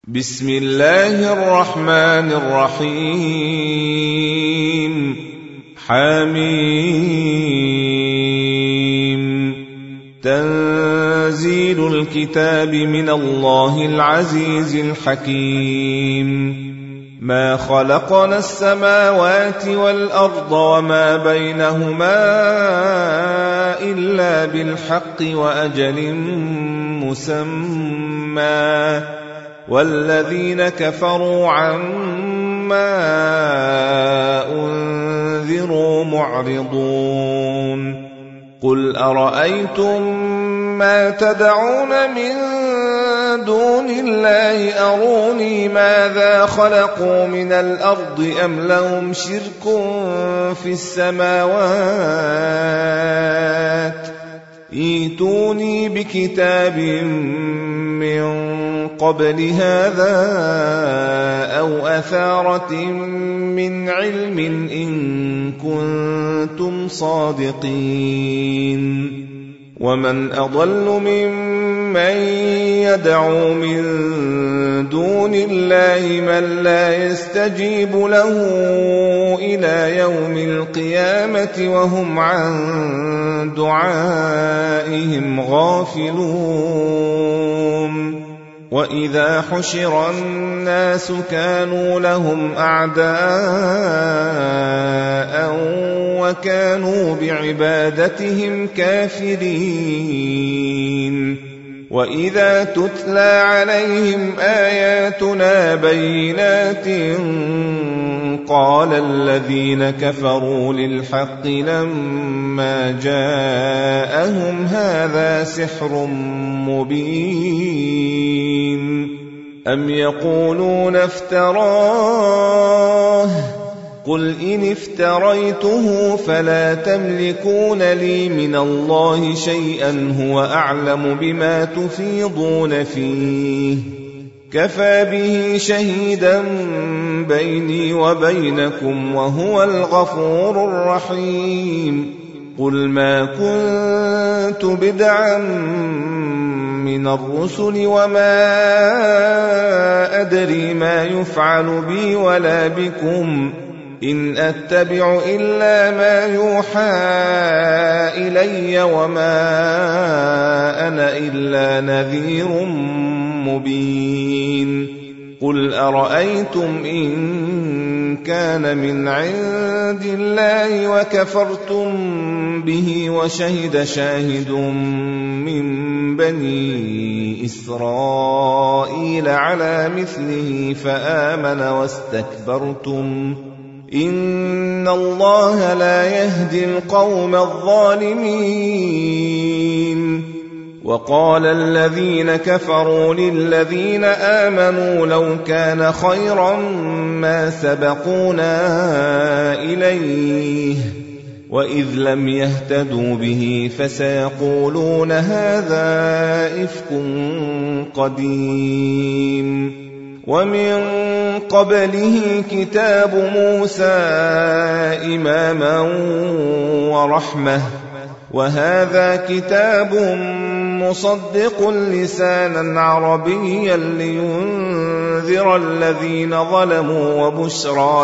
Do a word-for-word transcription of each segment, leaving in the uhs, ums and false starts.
بسم الله الرحمن الرحيم حميم تنزيل الكتاب من الله العزيز الحكيم ما خلقنا السماوات والأرض وما بينهما إلا بالحق وأجل مسمى والذين كفروا عما أنذروا معرضون قل أرأيتم ما تدعون من دون الله أروني ماذا خلقوا من الأرض أم لهم شرك في السماوات ائتوني بكتاب من قبل هذا أو أثارة من علم إن كنتم صادقين ومن أضل ممن يدعو من دون الله من لا يستجيب له إلى يوم القيامة وهم عن دعائهم غافلون وإذا حشر الناس كانوا لهم أعداء وكانوا بعبادتهم كافرين وإذا تتلى عليهم آياتنا بينات قال الذين كفروا للحق لما جاءهم هذا سحر مبين أم يقولون افتراه قل إن افتريته فلا تملكون لي من الله شيئا هو أعلم بما تفيضون فيه كفى به شهيدا بيني وبينكم وهو الغفور الرحيم قل ما كنت بدعا من الرسل وما أدري ما يفعل بي ولا بكم إن أتبع إلا ما يوحى إلي وما أنا إلا نذير مبين قل أرأيتم إن كان من عند الله وكفرتم به وشهد شاهد من بني إسرائيل على مثله فآمن واستكبرتم إن الله لا يهدي القوم الظالمين وقال الذين كفروا للذين آمنوا لو كان خيرا ما سبقونا إليه وإذ لم يهتدوا به فسيقولون هذا إفك قديم ومن قبله كتاب موسى إماما ورحمة وهذا كتاب مصدق لسانا عربيا لينذر الذين ظلموا وبشرى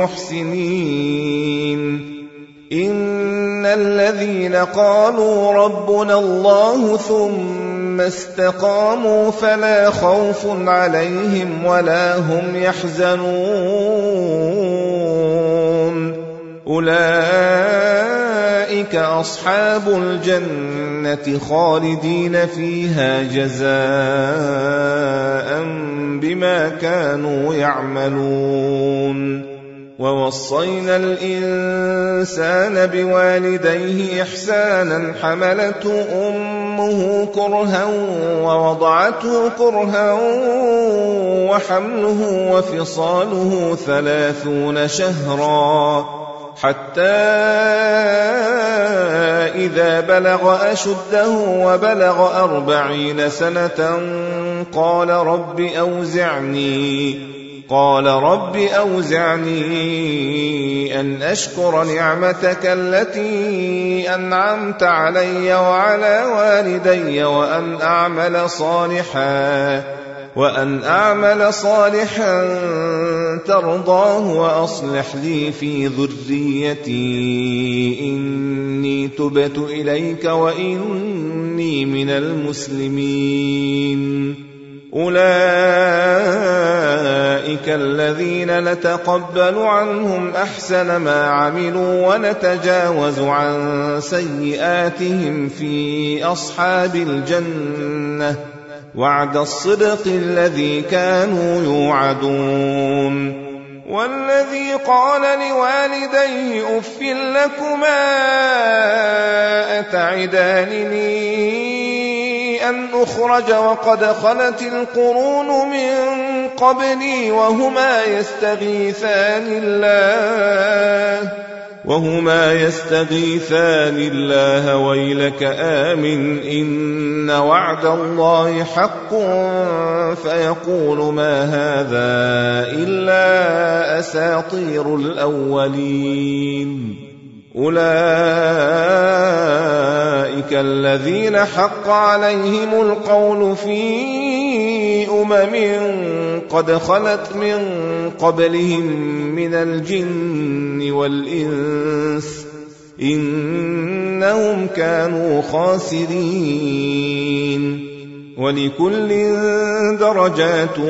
للمحسنين إن الذين قالوا ربنا الله ثم استقاموا فلا خوف عليهم ولا هم يحزنون أولئك أصحاب الجنة خالدين فيها جزاء بما كانوا يعملون ووصينا الإنسان بوالديه إحسانا حملته أمه كرها ووضعته كرها وحمله وفصاله ثلاثون شهرا حتى إذا بلغ أشده وبلغ أربعين سنة قال رب أوزعني قال رب أوزعني أن أشكر نعمتك التي أنعمت علي وعلى والدي وأن أعمل صالحا وأن أعمل صالحا ترضاه وأصلح لي في ذريتي إني تبت إليك وإني من المسلمين. أولئك الذين نتقبل عنهم أحسن ما عملوا ونتجاوز عن سيئاتهم في أصحاب الجنة وعد الصدق الذي كانوا يوعدون. والذي قال لوالديه أف لكما أتعدانني أن أخرج وقد خلت القرون من قبلي وهما يستغيثان الله وهما يستغيثان الله ويلك آمن إن وعد الله حق فيقول ما هذا إلا أساطير الأولين. أولئك الذين حق عليهم القول في أمم قد خلت من قبلهم من الجن والإنس إنهم كانوا خاسرين. ولكل درجات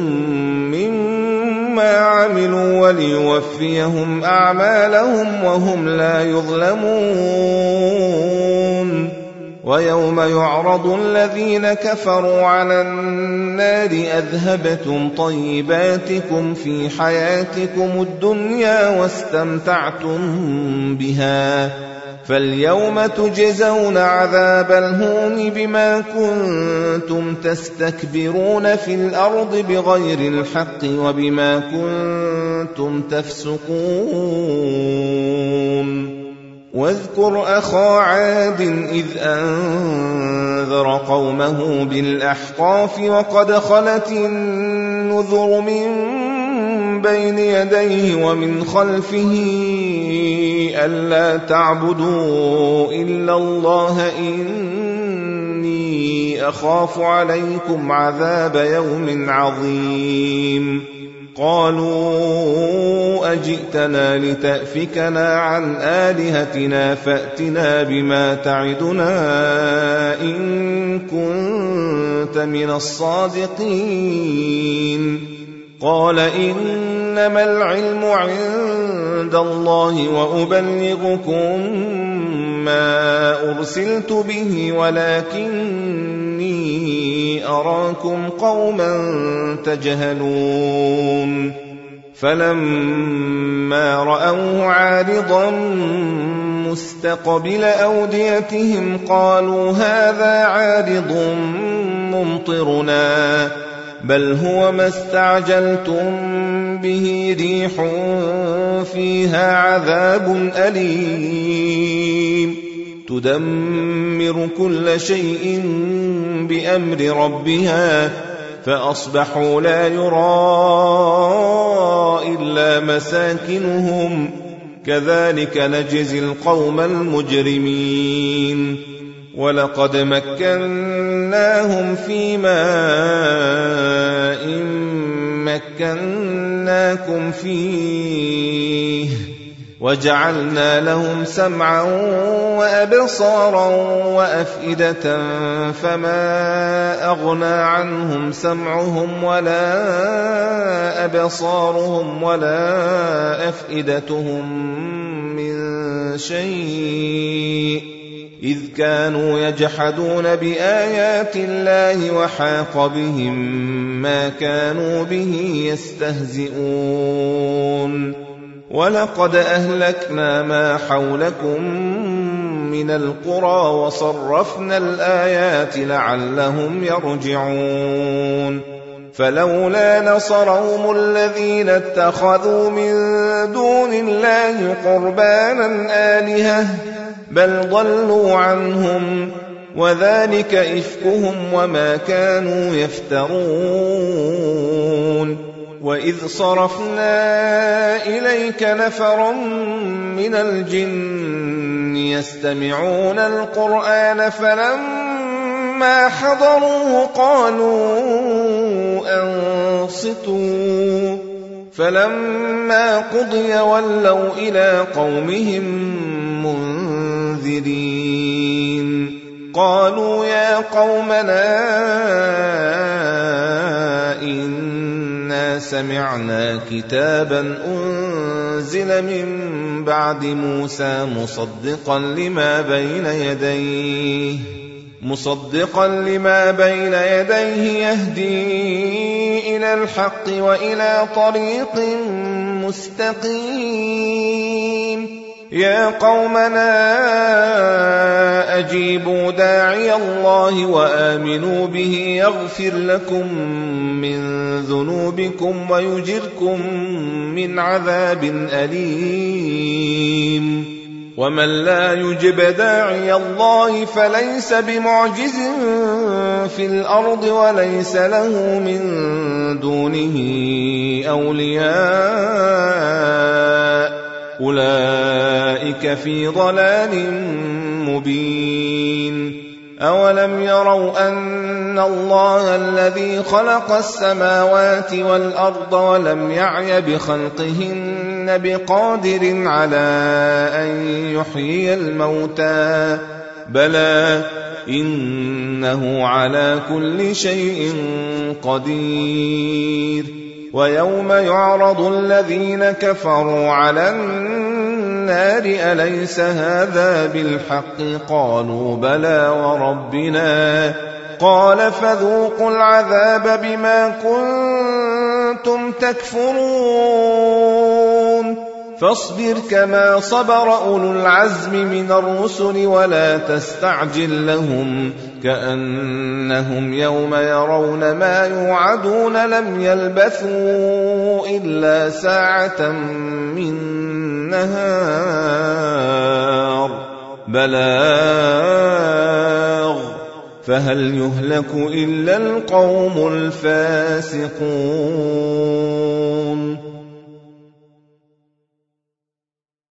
مما عملوا وليوفيهم أعمالهم وهم لا يظلمون. ويوم يعرض الذين كفروا على النار أذهبتم طيباتكم في حياتكم الدنيا واستمتعتم بها فاليوم تجزون عذاب الهون بما كنتم تستكبرون في الأرض بغير الحق وبما كنتم تفسقون. واذكر أخا عاد إذ أنذر قومه بالأحقاف وقد خلت النذر من بين يديه ومن خلفه ألا تعبدوا إلا الله إني أخاف عليكم عذاب يوم عظيم. قالوا أجئتنا لتأفكنا عن آلهتنا فأتنا بما تعدنا إن كنت من الصادقين. قال إنما العلم عند الله وأبلغكم ما أرسلت به ولكني أراكم قوما تجهلون. فلما رأوه عارضا مستقبل أوديتهم قالوا هذا عارض ممطرنا بل هو ما استعجلتم به ريح فيها عذاب أليم تدمر كل شيء بأمر ربها فأصبحوا لا يرى إلا مساكنهم كذلك نجزي القوم المجرمين. ولقد مكناهم في ماء مكناكم فيه وجعلنا لهم سمعا وأبصارا وأفئدة فما أغنى عنهم سمعهم ولا أبصارهم ولا أفئدتهم من شيء إذ كانوا يجحدون بآيات الله وحاق بهم ما كانوا به يستهزئون. ولقد أهلكنا ما حولكم من القرى وصرفنا الآيات لعلهم يرجعون. فلولا نصرهم الذين اتخذوا من دون الله قربانا آلهة بل ضلوا عنهم وذلك إفكهم وما كانوا يفترون. وإذ صرفنا إليك نفرا من الجن يستمعون القرآن فلما حضروه قالوا أنصتوا فلما قضي ولوا إلى قومهم منذرين قالوا يا قومنا إنا سمعنا كتابا أنزل من بعد موسى مصدقا لما بين يديه مصدقا لما بين يديه يهدي إلى الحق وإلى طريق مستقيم يا قومنا أجيبوا داعي الله وآمنوا به يغفر لكم من ذنوبكم ويجركم من عذاب أليم ومن لا يجب داعي الله فليس بمعجز في الأرض وليس له من دونه أولياء أولئك في ضلال مبين أولم يروا أن الله الذي خلق السماوات والأرض ولم يعي بخلقهن بقادر على أن يحيي الموتى بلى إنه على كل شيء قدير ويوم يعرض الذين كفروا على النار أليس هذا بالحق قالوا بلى وربنا قال فذوقوا العذاب بما كنتم تكفرون فاصبر كما صبر أولو العزم من الرسل ولا تستعجل لهم كأنهم يوم يرون ما يوعدون لم يلبثوا إلا ساعة من نهار بلاغ فهل يهلك إلا القوم الفاسقون